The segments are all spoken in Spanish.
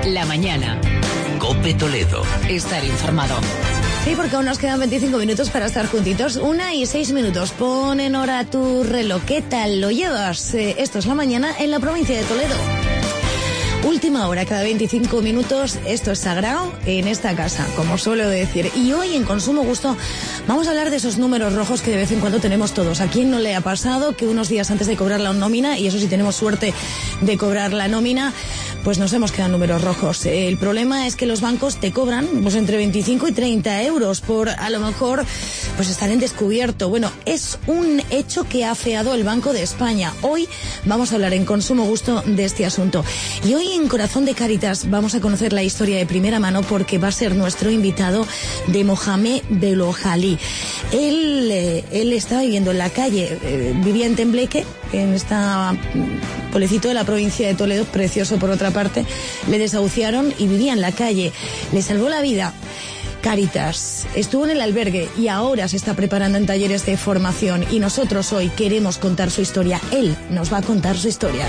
La mañana. COPE Toledo. Estar informado. Sí, porque aún nos quedan 25 minutos para estar juntitos. 1:06. Pon en hora tu reloj. ¿Qué tal lo llevas? Esto es La mañana en la provincia de Toledo. Última hora, cada 25 minutos. Esto es sagrado en esta casa, como suelo decir. Y hoy en Consumo Gusto vamos a hablar de esos números rojos que de vez en cuando tenemos todos. ¿A quién no le ha pasado que unos días antes de cobrar la nómina, y eso sí tenemos suerte de cobrar la nómina, pues nos hemos quedado números rojos? El problema es que los bancos te cobran pues entre 25 y 30 euros por, a lo mejor, pues estar en descubierto. Bueno, es un hecho que ha afeado el Banco de España. Hoy vamos a hablar en Consumo Gusto de este asunto. Y hoy en Corazón de Cáritas vamos a conocer la historia de primera mano, porque va a ser nuestro invitado de Mohamed Belohali. Él estaba viviendo en la calle, vivía en Tembleque, en este pueblecito de la provincia de Toledo, precioso por otra parte. Le desahuciaron y vivía en la calle. Le salvó la vida Cáritas, estuvo en el albergue y ahora se está preparando en talleres de formación, y nosotros hoy queremos contar su historia. Él nos va a contar su historia.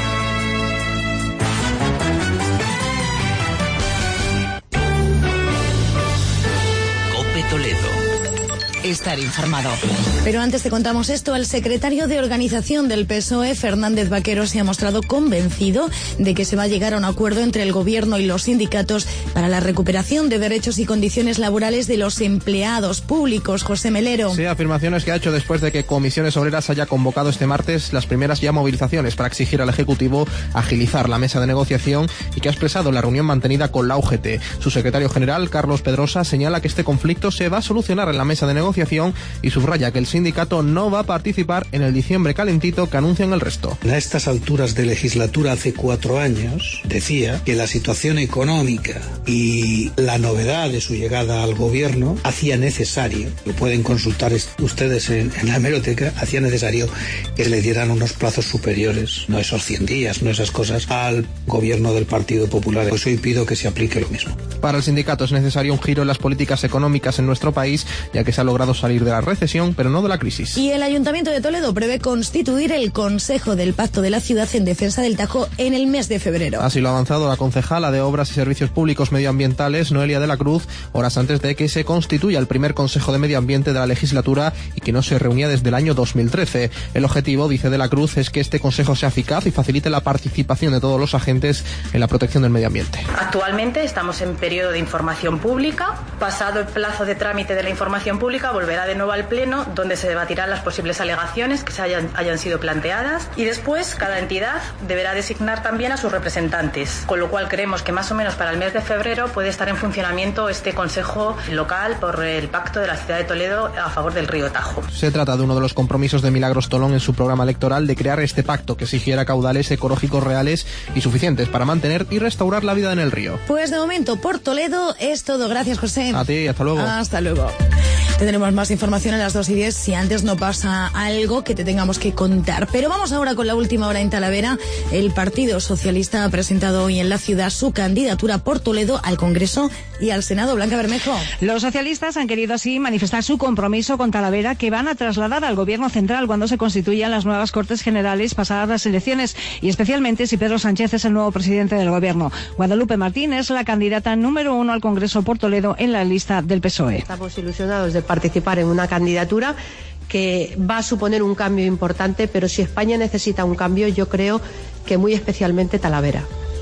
COPE Toledo. Estar informado. Pero antes te contamos esto, el secretario de organización del PSOE, Fernández Vaquero, se ha mostrado convencido de que se va a llegar a un acuerdo entre el gobierno y los sindicatos para la recuperación de derechos y condiciones laborales de los empleados públicos. José Melero. Sí, afirmaciones que ha hecho después de que Comisiones Obreras haya convocado este martes las primeras ya movilizaciones para exigir al Ejecutivo agilizar la mesa de negociación, y que ha expresado en la reunión mantenida con la UGT. Su secretario general, Carlos Pedrosa, señala que este conflicto se va a solucionar en la mesa de negociación y subraya que el sindicato no va a participar en el diciembre calentito que anuncian el resto. A estas alturas de legislatura, hace 4 años, decía que la situación económica y la novedad de su llegada al gobierno hacía necesario, lo pueden consultar ustedes en la hemeroteca, hacía necesario que le dieran unos plazos superiores, no esos 100 días, no esas cosas, al gobierno del Partido Popular. Pues hoy pido que se aplique lo mismo. Para el sindicato es necesario un giro en las políticas económicas en nuestro país, ya que se ha logrado salir de la recesión, pero no de la crisis. Y el Ayuntamiento de Toledo prevé constituir el Consejo del Pacto de la Ciudad en defensa del Tajo en el mes de febrero. Así lo ha avanzado la concejala de Obras y Servicios Públicos Medioambientales, Noelia de la Cruz, horas antes de que se constituya el primer Consejo de Medio Ambiente de la legislatura, y que no se reunía desde el año 2013. El objetivo, dice de la Cruz, es que este consejo sea eficaz y facilite la participación de todos los agentes en la protección del medio ambiente. Actualmente estamos en periodo de información pública. Pasado el plazo de trámite de la información pública, volverá de nuevo al Pleno, donde se debatirán las posibles alegaciones que hayan sido planteadas, y después cada entidad deberá designar también a sus representantes, con lo cual creemos que más o menos para el mes de febrero puede estar en funcionamiento este Consejo Local por el Pacto de la Ciudad de Toledo a favor del río Tajo. Se trata de uno de los compromisos de Milagros Tolón en su programa electoral, de crear este pacto que exigiera caudales ecológicos reales y suficientes para mantener y restaurar la vida en el río. Pues de momento por Toledo es todo. Gracias, José. A ti, hasta luego. Hasta luego. Tendremos más información a las 2:10 si antes no pasa algo que te tengamos que contar. Pero vamos ahora con la última hora en Talavera. El Partido Socialista ha presentado hoy en la ciudad su candidatura por Toledo al Congreso y al Senado. Blanca Bermejo. Los socialistas han querido así manifestar su compromiso con Talavera, que van a trasladar al Gobierno central cuando se constituyan las nuevas Cortes Generales pasadas las elecciones, y especialmente si Pedro Sánchez es el nuevo presidente del Gobierno. Guadalupe Martín es la candidata número 1 al Congreso por Toledo en la lista del PSOE. Estamos ilusionados de participar en una candidatura que va a suponer un cambio importante, pero si España necesita un cambio, yo creo que muy especialmente Talavera.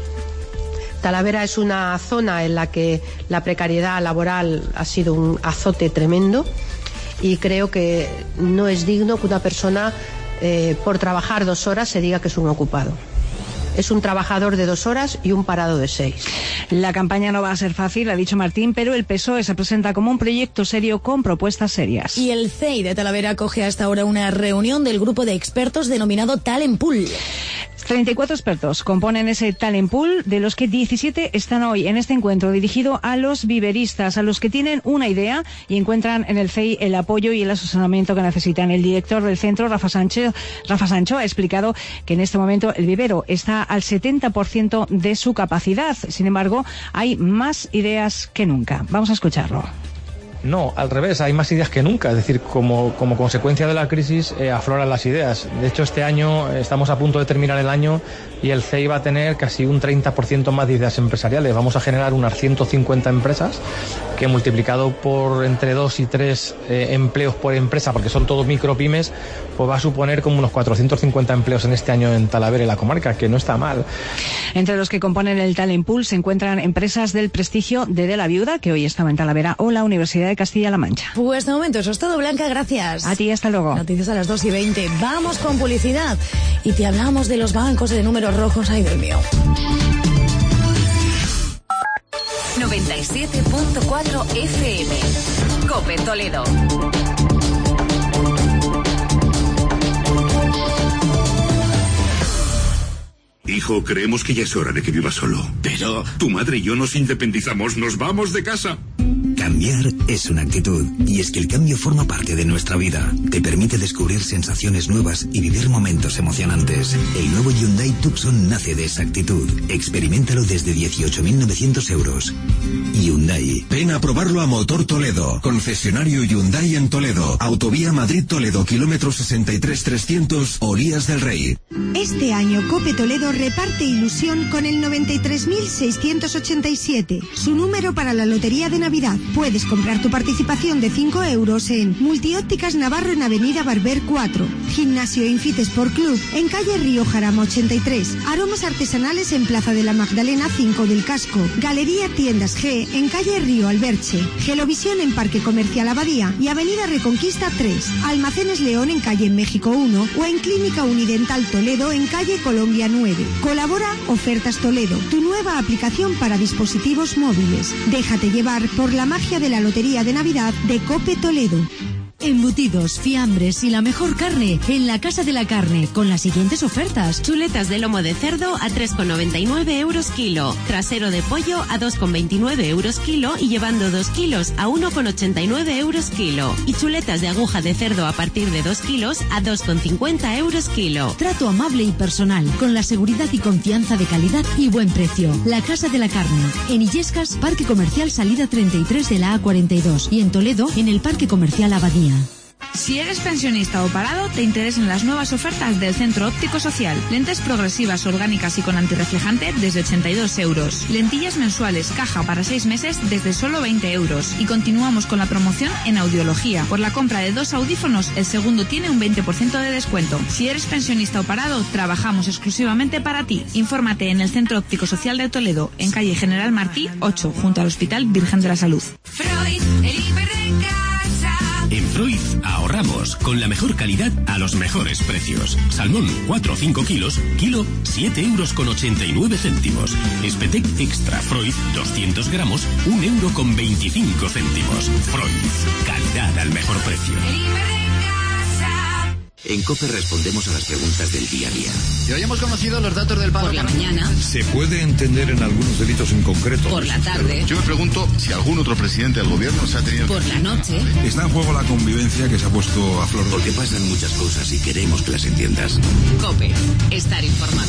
Talavera es una zona en la que la precariedad laboral ha sido un azote tremendo, y creo que no es digno que una persona por trabajar 2 horas se diga que es un ocupado. Es un trabajador de 2 horas y un parado de 6. La campaña no va a ser fácil, ha dicho Martín, pero el PSOE se presenta como un proyecto serio con propuestas serias. Y el CEI de Talavera acoge hasta ahora una reunión del grupo de expertos denominado Talent Pool. 34 expertos componen ese talent pool, de los que 17 están hoy en este encuentro dirigido a los viveristas, a los que tienen una idea y encuentran en el CEI el apoyo y el asesoramiento que necesitan. El director del centro, Rafa Sancho, ha explicado que en este momento el vivero está al 70% de su capacidad. Sin embargo, hay más ideas que nunca. Vamos a escucharlo. No, al revés, hay más ideas que nunca. Es decir, como consecuencia de la crisis afloran las ideas. De hecho, este año estamos a punto de terminar el año y el CEI va a tener casi un 30% más de ideas empresariales. Vamos a generar unas 150 empresas que, multiplicado por entre 2 y 3 empleos por empresa, porque son todos micropymes, pues va a suponer como unos 450 empleos en este año en Talavera y la comarca, que no está mal. Entre los que componen el Talent Pool se encuentran empresas del prestigio de la Viuda, que hoy estaba en Talavera, o la Universidad de Castilla-La Mancha. Pues de momento eso es todo, Blanca, gracias. A ti, hasta luego. Noticias a las 2:20. Vamos con publicidad y te hablamos de los bancos de números rojos. Ay, Dios mío. 97.4 FM. COPE Toledo. Hijo, creemos que ya es hora de que vivas solo. Pero tu madre y yo nos independizamos, nos vamos de casa. Cambiar es una actitud, y es que el cambio forma parte de nuestra vida. Te permite descubrir sensaciones nuevas y vivir momentos emocionantes. El nuevo Hyundai Tucson nace de esa actitud. Experiméntalo desde 18.900 euros. Hyundai. Ven a probarlo a Motor Toledo, concesionario Hyundai en Toledo, Autovía Madrid-Toledo, kilómetro 63.300, Olías del Rey. Este año COPE Toledo reparte ilusión con el 93.687, su número para la Lotería de Navidad. Puedes comprar tu participación de 5 euros en Multiópticas Navarro en Avenida Barber 4, Gimnasio Infit Sport Club en calle Río Jarama 83, Aromas Artesanales en Plaza de la Magdalena 5 del Casco, Galería Tiendas G en calle Río Alberche, Gelovisión en Parque Comercial Abadía y Avenida Reconquista 3, Almacenes León en calle México 1 o en Clínica Unidental Toledo en calle Colombia 9. Colabora Ofertas Toledo, tu nueva aplicación para dispositivos móviles. Déjate llevar por la magia de la Lotería de Navidad de COPE Toledo. Embutidos, fiambres y la mejor carne en la Casa de la Carne, con las siguientes ofertas. Chuletas de lomo de cerdo a 3,99 euros kilo. Trasero de pollo a 2,29 euros kilo y llevando 2 kilos a 1,89 euros kilo. Y chuletas de aguja de cerdo a partir de 2 kilos a 2,50 euros kilo. Trato amable y personal, con la seguridad y confianza de calidad y buen precio. La Casa de la Carne, en Illescas, Parque Comercial Salida 33 de la A42 y en Toledo, en el Parque Comercial Abadía. Si eres pensionista o parado, te interesan las nuevas ofertas del Centro Óptico Social. Lentes progresivas, orgánicas y con antirreflejante desde 82 euros. Lentillas mensuales, caja para 6 meses desde solo 20 euros. Y continuamos con la promoción en audiología. Por la compra de 2 audífonos, el segundo tiene un 20% de descuento. Si eres pensionista o parado, trabajamos exclusivamente para ti. Infórmate en el Centro Óptico Social de Toledo, en calle General Martí 8, junto al Hospital Virgen de la Salud. Freud, el hiper de casa. En Freud ahorramos con la mejor calidad a los mejores precios. Salmón 4 o 5 kilos, kilo 7,89 €. Espetec Extra Freud 200 gramos, 1,25 €. Freud, calidad al mejor precio. En COPE respondemos a las preguntas del día a día. Y hoy hemos conocido los datos del paro. Por la mañana. ¿Se puede entender en algunos delitos en concreto? Por la tarde. Yo me pregunto si algún otro presidente del gobierno se ha tenido... Por la noche. Está en juego la convivencia que se ha puesto a flor de... Porque pasan muchas cosas y queremos que las entiendas. COPE. Estar informado.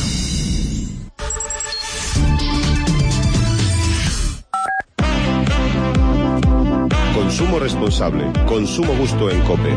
Consumo responsable. Consumo gusto en COPE.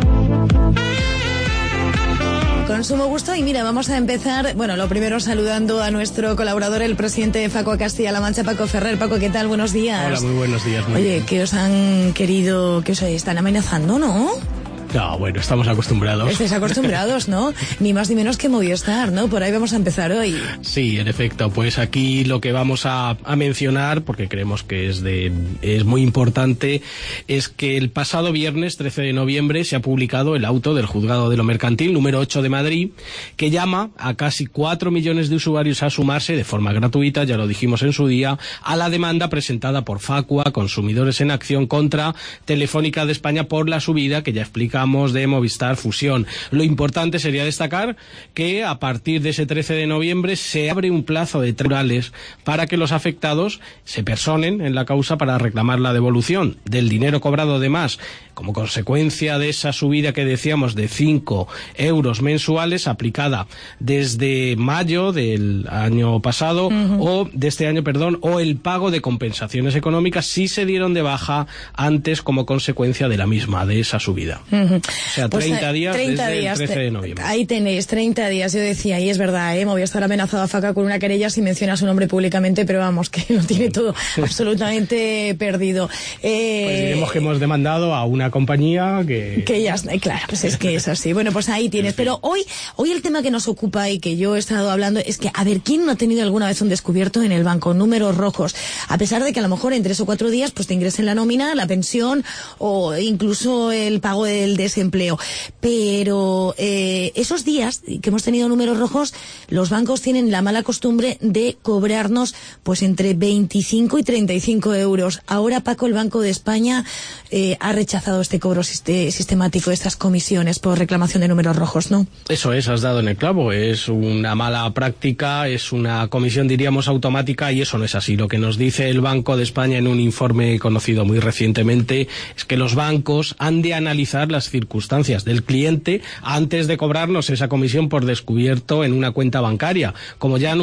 Consumo gusto y mira, vamos a empezar, bueno, lo primero saludando a nuestro colaborador, el presidente de FACO Castilla-La Mancha, Paco Ferrer. Paco, ¿qué tal? Buenos días. Hola, muy buenos días. Oye, ¿qué os han querido, que os están amenazando, no? No, bueno, estamos acostumbrados. Estáis acostumbrados, ¿no? Ni más ni menos que Movistar, ¿no? Por ahí vamos a empezar hoy. Sí, en efecto. Pues aquí lo que vamos a mencionar, porque creemos que es muy importante, es que el pasado viernes 13 de noviembre se ha publicado el auto del Juzgado de lo Mercantil número 8 de Madrid, que llama a casi 4 millones de usuarios a sumarse de forma gratuita, ya lo dijimos en su día, a la demanda presentada por Facua, Consumidores en Acción, contra Telefónica de España por la subida, que ya explicamos, decíamos, de Movistar Fusión. Lo importante sería destacar que a partir de ese 13 de noviembre se abre un plazo de 3 orales para que los afectados se personen en la causa para reclamar la devolución del dinero cobrado de más como consecuencia de esa subida que decíamos de 5 euros mensuales aplicada desde mayo del año pasado o de este año, o el pago de compensaciones económicas si se dieron de baja antes como consecuencia de la misma, de esa subida. O sea, 30 días desde el 13 de noviembre. Ahí tenéis, 30 días. Yo decía, y es verdad, me voy a estar amenazado a Faca con una querella si menciona su nombre públicamente, pero vamos, que lo tiene todo absolutamente perdido. Pues diremos que hemos demandado a una compañía que ya está, claro, pues es que es así. Bueno, pues ahí tienes. Pero hoy el tema que nos ocupa y que yo he estado hablando es que, a ver, ¿quién no ha tenido alguna vez un descubierto en el banco? Números rojos. A pesar de que a lo mejor en 3 o 4 días pues te ingresen la nómina, la pensión o incluso el pago del desempleo. Pero esos días que hemos tenido números rojos, los bancos tienen la mala costumbre de cobrarnos pues entre 25 y 35 euros. Ahora, Paco, el Banco de España ha rechazado este cobro sistemático de estas comisiones por reclamación de números rojos, ¿no? Eso es, has dado en el clavo. Es una mala práctica, es una comisión, diríamos, automática, y eso no es así. Lo que nos dice el Banco de España en un informe conocido muy recientemente es que los bancos han de analizar las circunstancias del cliente antes de cobrarnos esa comisión por descubierto en una cuenta bancaria. Como ya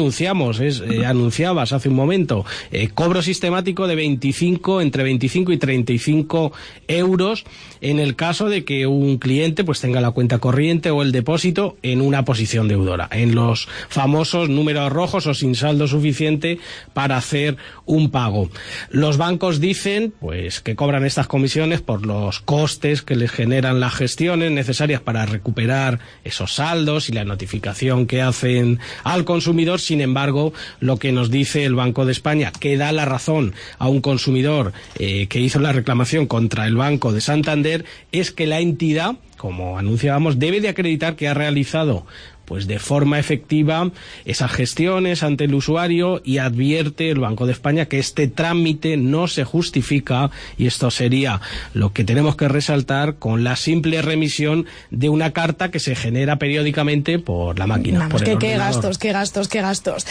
anunciabas hace un momento, cobro sistemático de entre 25 y 35 euros en el caso de que un cliente pues tenga la cuenta corriente o el depósito en una posición deudora, en los famosos números rojos o sin saldo suficiente para hacer un pago. Los bancos dicen pues que cobran estas comisiones por los costes que les generan las gestiones necesarias para recuperar esos saldos y la notificación que hacen al consumidor. Sin embargo, lo que nos dice el Banco de España, que da la razón a un consumidor que hizo la reclamación contra el Banco de Santander, es que la entidad, como anunciábamos, debe de acreditar que ha realizado pues de forma efectiva esas gestiones ante el usuario, y advierte el Banco de España que este trámite no se justifica, y esto sería lo que tenemos que resaltar, con la simple remisión de una carta que se genera periódicamente por la máquina. Vamos, por el qué ordenador. qué gastos.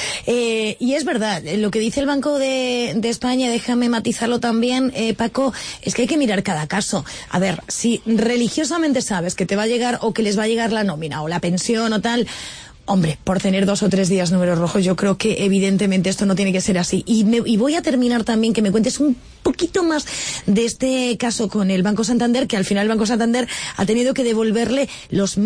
Y es verdad, lo que dice el Banco de España, déjame matizarlo también, Paco, es que hay que mirar cada caso. A ver, si religiosamente sabes que te va a llegar o que les va a llegar la nómina o la pensión o tal, hombre, por tener 2 o 3 días números rojos, yo creo que evidentemente esto no tiene que ser así. Y voy a terminar también que me cuentes un poquito más de este caso con el Banco Santander, que al final el Banco Santander ha tenido que devolverle los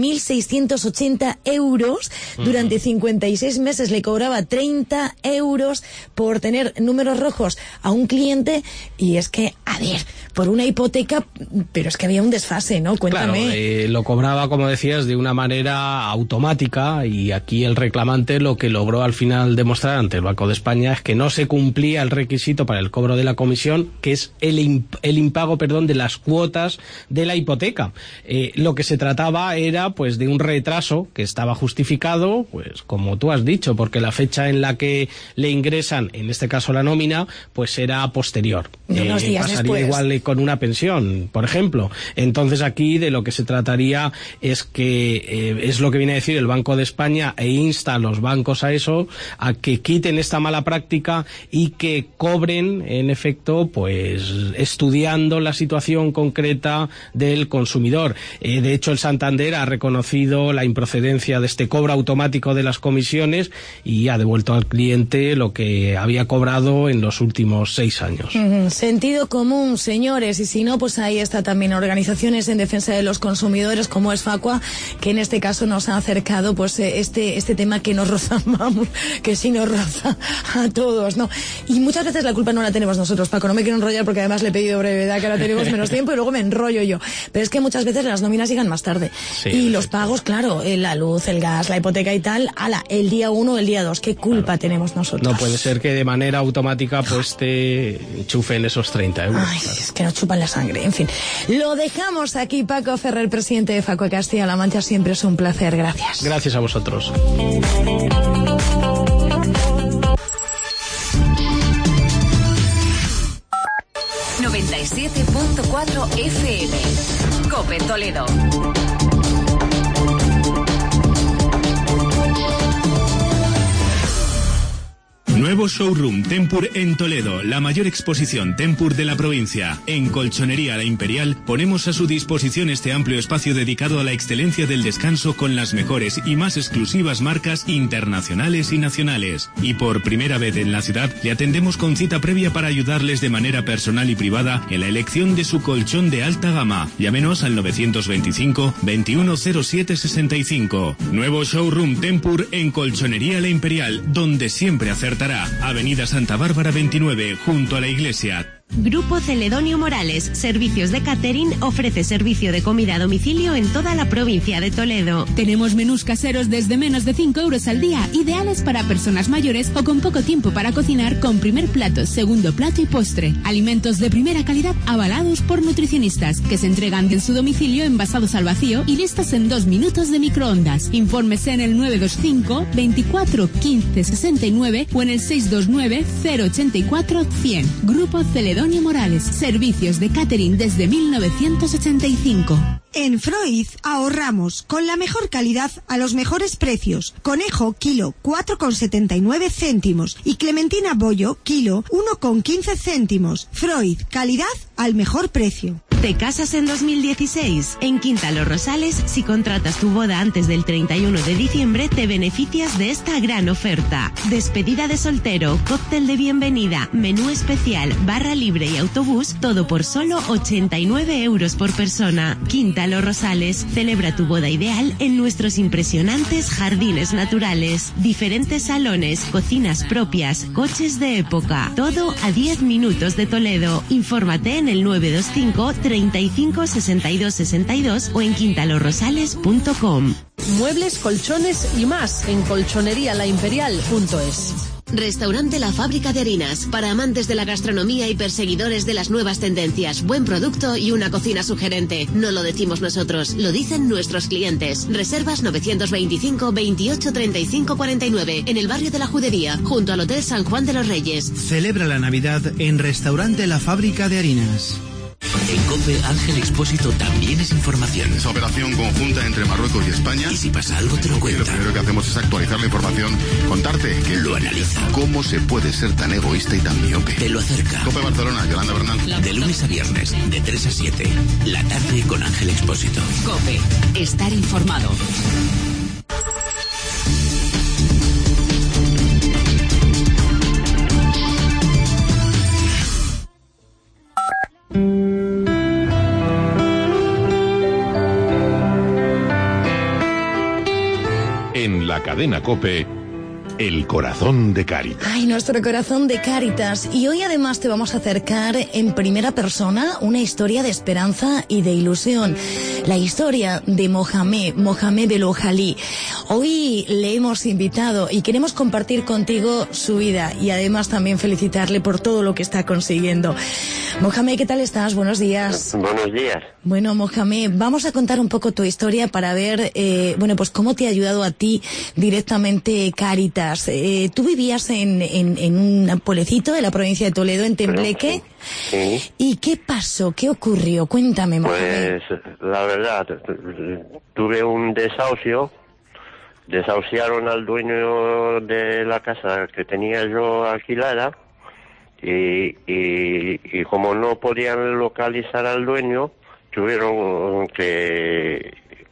1.680 euros. Durante 56 meses le cobraba 30 euros por tener números rojos a un cliente, y es que, a ver, por una hipoteca, pero es que había un desfase, ¿no? Cuéntame. Claro, lo cobraba, como decías, de una manera automática, y aquí el reclamante lo que logró al final demostrar ante el Banco de España es que no se cumplía el requisito para el cobro de la comisión, que es el impago de las cuotas de la hipoteca. Lo que se trataba era pues de un retraso que estaba justificado, pues como tú has dicho, porque la fecha en la que le ingresan, en este caso la nómina, pues era posterior. Unos días pasaría después. Igual con una pensión, por ejemplo. Entonces aquí de lo que se trataría es que es lo que viene a decir el Banco de España, e insta a los bancos a eso, a que quiten esta mala práctica y que cobren en efecto pues estudiando la situación concreta del consumidor. De hecho, el Santander ha reconocido la improcedencia de este cobro automático de las comisiones y ha devuelto al cliente lo que había cobrado en los últimos 6 años. Sentido común, señores, y si no, pues ahí está también organizaciones en defensa de los consumidores como es Facua, que en este caso nos ha acercado pues este tema que nos roza, vamos, que sí nos roza a todos, ¿no? Y muchas veces la culpa no la tenemos nosotros, Paco, no me quiero enrollar porque además le he pedido brevedad, que ahora tenemos menos tiempo y luego me enrollo yo, pero es que muchas veces las nóminas llegan más tarde, sí, y los pagos, claro, la luz, el gas, la hipoteca y tal, el día 1 el día 2, ¿qué culpa tenemos nosotros? No puede ser que de manera automática pues te enchufen esos 30 euros. Ay, claro. Es que nos chupan la sangre, en fin. Lo dejamos aquí, Paco Ferrer, presidente de Facua Castilla-La Mancha, siempre es un placer, gracias. Gracias a vosotros. ...97.4 FM... COPE Toledo. Nuevo showroom Tempur en Toledo, la mayor exposición Tempur de la provincia. En Colchonería La Imperial ponemos a su disposición este amplio espacio dedicado a la excelencia del descanso con las mejores y más exclusivas marcas internacionales y nacionales. Y por primera vez en la ciudad le atendemos con cita previa para ayudarles de manera personal y privada en la elección de su colchón de alta gama. Llámenos al 925 2107 65. Nuevo showroom Tempur en Colchonería La Imperial, donde siempre acertará. Avenida Santa Bárbara 29, junto a la iglesia. Grupo Celedonio Morales, Servicios de Catering, ofrece servicio de comida a domicilio en toda la provincia de Toledo. Tenemos menús caseros desde menos de 5 euros al día, ideales para personas mayores o con poco tiempo para cocinar, con primer plato, segundo plato y postre. Alimentos de primera calidad avalados por nutricionistas, que se entregan en su domicilio envasados al vacío y listos en 2 minutos de microondas. Infórmese en el 925 24 15 69 o en el 629 084 100. Grupo Celedonio Morales, servicios de catering desde 1985. En Freud ahorramos con la mejor calidad a los mejores precios. Conejo, kilo, 4,79 céntimos. Y clementina bollo, kilo, 1,15 céntimos. Freud, calidad al mejor precio. ¿Te casas en 2016? En Quinta Los Rosales, si contratas tu boda antes del 31 de diciembre, te beneficias de esta gran oferta. Despedida de soltero, cóctel de bienvenida, menú especial, barra libre y autobús, todo por solo 89 euros por persona. Quinta Los Rosales, celebra tu boda ideal en nuestros impresionantes jardines naturales. Diferentes salones, cocinas propias, coches de época. Todo a 10 minutos de Toledo. Infórmate en el 925 35 62 62 o en quintalorrosales.com. Muebles, colchones y más en colchoneríalaimperial.es. Restaurante La Fábrica de Harinas, para amantes de la gastronomía y perseguidores de las nuevas tendencias. Buen producto y una cocina sugerente. No lo decimos nosotros, lo dicen nuestros clientes. Reservas 925 28 35 49 en el barrio de la Judería, junto al Hotel San Juan de los Reyes. Celebra la Navidad en Restaurante La Fábrica de Harinas. En COPE, Ángel Expósito también es información. Es operación conjunta entre Marruecos y España. Y si pasa algo te lo cuenta. Lo primero que hacemos es actualizar la información, contarte que lo analiza. ¿Cómo se puede ser tan egoísta y tan miope? Te lo acerca. COPE Barcelona, Yolanda Bernal. De lunes a viernes, de 3 a 7. La tarde con Ángel Expósito. COPE. Estar informado. En la cadena COPE, el corazón de Cáritas. Ay, nuestro corazón de Cáritas. Y hoy además te vamos a acercar en primera persona una historia de esperanza y de ilusión. La historia de Mohamed El Ojalí. Hoy le hemos invitado y queremos compartir contigo su vida y además también felicitarle por todo lo que está consiguiendo. Mohamed, ¿qué tal estás? Buenos días. Buenos días. Bueno, Mohamed, vamos a contar un poco tu historia para ver, pues cómo te ha ayudado a ti directamente Cáritas. Tú vivías en un pueblecito de la provincia de Toledo, en Tembleque. Sí. ¿Y qué pasó? ¿Qué ocurrió? Cuéntame, Mohamed. Pues la verdad, tuve un desahucio. Desahuciaron al dueño de la casa que tenía yo alquilada y como no podían localizar al dueño, tuvieron que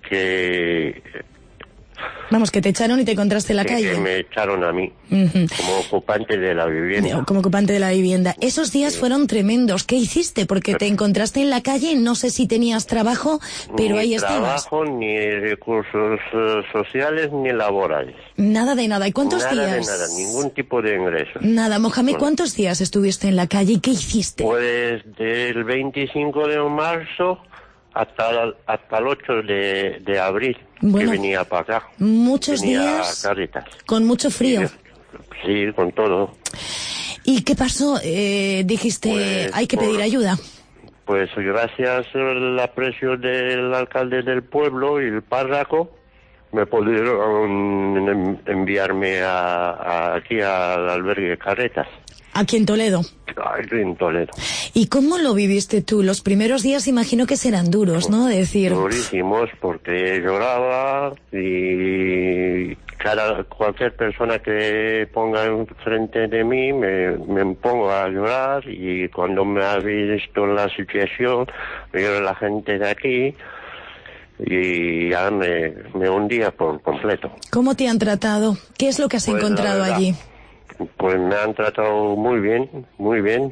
Vamos, que te echaron y te encontraste en la calle. Que me echaron a mí, como ocupante de la vivienda. Como ocupante de la vivienda. Esos días fueron tremendos. ¿Qué hiciste? Porque te encontraste en la calle, no sé si tenías trabajo, pero ni ahí estabas. Ni trabajo, ni recursos sociales, ni laborales. Nada de nada. ¿Y cuántos días? Nada de nada, ningún tipo de ingresos. Nada. Mohamed, ¿cuántos días estuviste en la calle y qué hiciste? Pues del 25 de marzo hasta el 8 de abril, bueno, que venía para acá. Muchos venía días a Cáritas. Con mucho frío. Sí, con todo. ¿Y qué pasó? Dijiste, pues, hay que pedir ayuda. Pues gracias al aprecio del alcalde del pueblo y el párroco, me pudieron enviarme aquí al albergue Cáritas. Aquí en Toledo. Aquí en Toledo. ¿Y cómo lo viviste tú? Los primeros días imagino que serán duros, ¿no? Decir... Durísimos, porque lloraba y cualquier persona que ponga enfrente de mí me pongo a llorar, y cuando me ha visto la situación, veo la gente de aquí y ya me hundía por completo. ¿Cómo te han tratado? ¿Qué es lo que has encontrado allí? Pues me han tratado muy bien,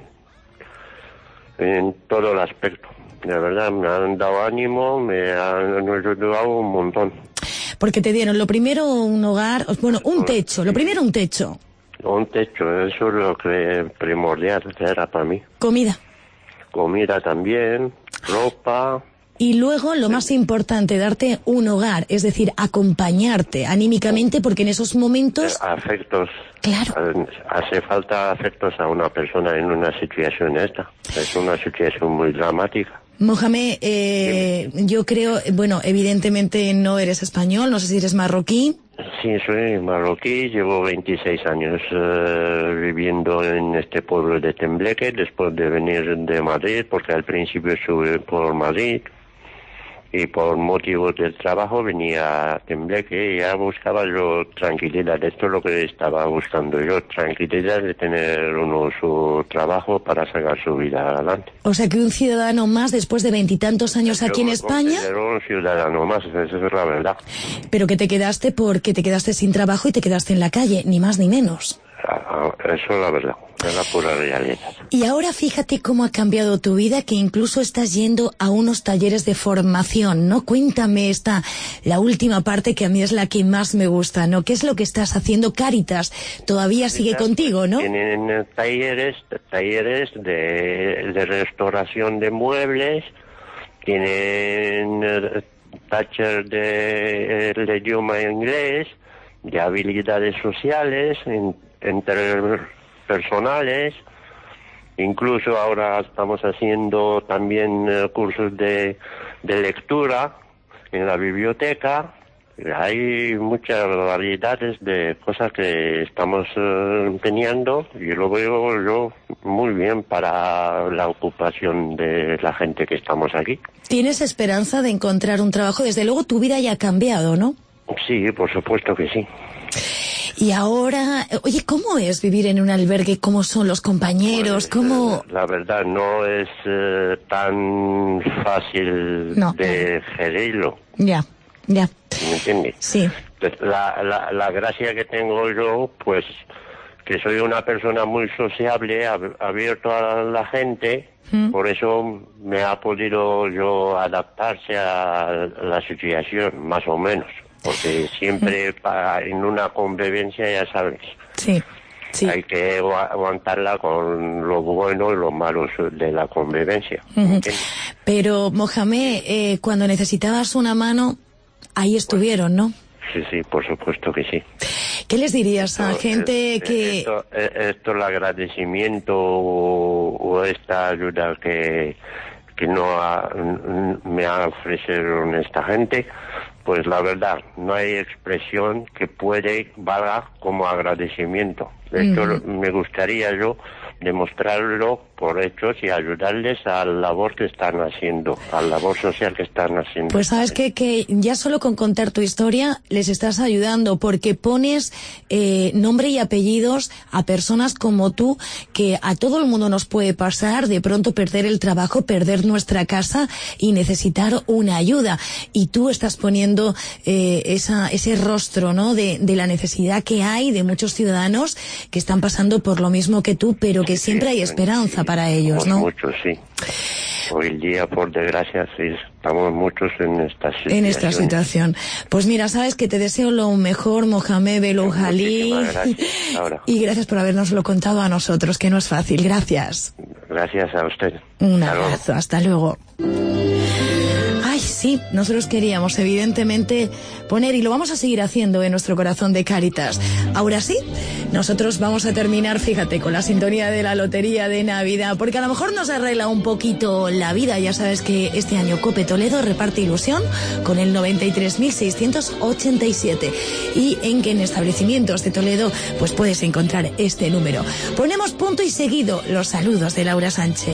en todo el aspecto. De verdad, me han dado ánimo, me han ayudado un montón. Porque te dieron, lo primero, un hogar, bueno, un techo, lo primero un techo. Un techo, eso es lo que primordial era para mí. Comida. Comida también, ropa. Y luego, lo más importante, darte un hogar, es decir, acompañarte anímicamente, porque en esos momentos... Afectos. Claro. Hace falta afectos a una persona en una situación esta. Es una situación muy dramática. Mohamed, yo creo, bueno, evidentemente no eres español, no sé si eres marroquí. Sí, soy marroquí, llevo 26 años viviendo en este pueblo de Tembleque, después de venir de Madrid, porque al principio estuve por Madrid, y por motivos del trabajo venía a Tembleque y ya buscaba yo tranquilidad. Esto es lo que estaba buscando yo, tranquilidad de tener uno su trabajo para sacar su vida adelante. O sea que un ciudadano más después de 20 y tantos años aquí en España. Un ciudadano más, esa es la verdad. Pero que te quedaste porque te quedaste sin trabajo y te quedaste en la calle, ni más ni menos. Eso es la verdad, es la pura realidad. Y ahora fíjate cómo ha cambiado tu vida, que incluso estás yendo a unos talleres de formación, ¿no? Cuéntame la última parte, que a mí es la que más me gusta, ¿no? ¿Qué es lo que estás haciendo? Cáritas todavía sigue contigo, ¿no? Tienen talleres de restauración de muebles, tienen talleres de idioma inglés, de habilidades sociales, interpersonales, incluso ahora estamos haciendo también cursos de lectura en la biblioteca. Hay muchas variedades de cosas que estamos empeñando, y lo veo yo muy bien para la ocupación de la gente que estamos aquí. ¿Tienes esperanza de encontrar un trabajo? Desde luego tu vida ya ha cambiado, ¿no? Sí, por supuesto que sí. Y ahora, oye, ¿cómo es vivir en un albergue? ¿Cómo son los compañeros? ¿Cómo...? La verdad no es tan fácil de gerirlo. Ya. ¿Me entiendes? Sí. La gracia que tengo yo, pues, que soy una persona muy sociable, abierto a la gente, por eso me ha podido yo adaptarse a la situación, más o menos. Porque siempre en una convivencia, ya sabes, sí. Hay que aguantarla con lo bueno y lo malo de la convivencia. Pero, Mohamed, cuando necesitabas una mano, ahí estuvieron, ¿no? Sí, por supuesto que sí. ¿Qué les dirías a gente que...? Esto el agradecimiento o esta ayuda que me ha ofrecido esta gente, pues la verdad, no hay expresión que valga como agradecimiento. Esto me gustaría yo demostrarlo por hechos y ayudarles a la labor que están haciendo, a la labor social que están haciendo. Pues sabes que ya solo con contar tu historia les estás ayudando, porque pones nombre y apellidos a personas como tú, que a todo el mundo nos puede pasar, de pronto perder el trabajo, perder nuestra casa y necesitar una ayuda. Y tú estás poniendo ese rostro, ¿no?, de la necesidad que hay de muchos ciudadanos que están pasando por lo mismo que tú, pero que siempre hay esperanza para ellos, ¿no? Muchos, sí. Hoy en día, por desgracia, sí, estamos muchos en esta situación. En esta situación. Pues mira, sabes que te deseo lo mejor, Mohamed Beloujalí. Y gracias por habernoslo contado a nosotros, que no es fácil. Gracias. Gracias a usted. Un abrazo. Hasta luego. Ay, sí, nosotros queríamos evidentemente poner, y lo vamos a seguir haciendo, en nuestro corazón de Cáritas. Ahora sí, nosotros vamos a terminar, fíjate, con la sintonía de la lotería de Navidad, porque a lo mejor nos arregla un poquito la vida. Ya sabes que este año COPE Toledo reparte ilusión con el 93.687, y en establecimientos de Toledo pues puedes encontrar este número. Ponemos punto y seguido los saludos de Laura Sánchez.